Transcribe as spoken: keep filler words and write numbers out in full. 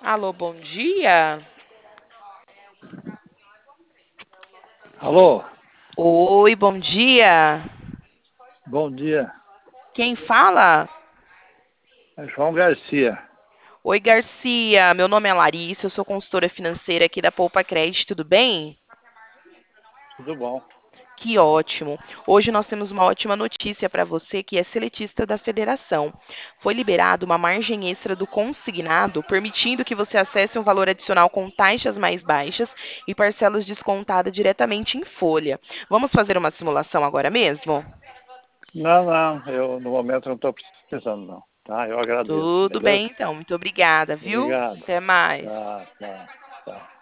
Alô, bom dia. Alô, Oi, bom dia. bom dia. Quem fala? É João Garcia. Oi, Garcia. Meu nome é Larissa, eu sou consultora financeira aqui da Poupa Crédito, tudo bem? Tudo bom? Que ótimo. Hoje nós temos uma ótima notícia para você que é seletista da federação. Foi liberada uma margem extra do consignado, permitindo que você acesse um valor adicional com taxas mais baixas e parcelas descontadas diretamente em folha. Vamos fazer uma simulação agora mesmo? Não, não, eu no momento não estou precisando, não. Tá? Eu agradeço, Tudo beleza? bem, então. Muito obrigada, viu? Obrigado. Até mais. Tá, tá, tá.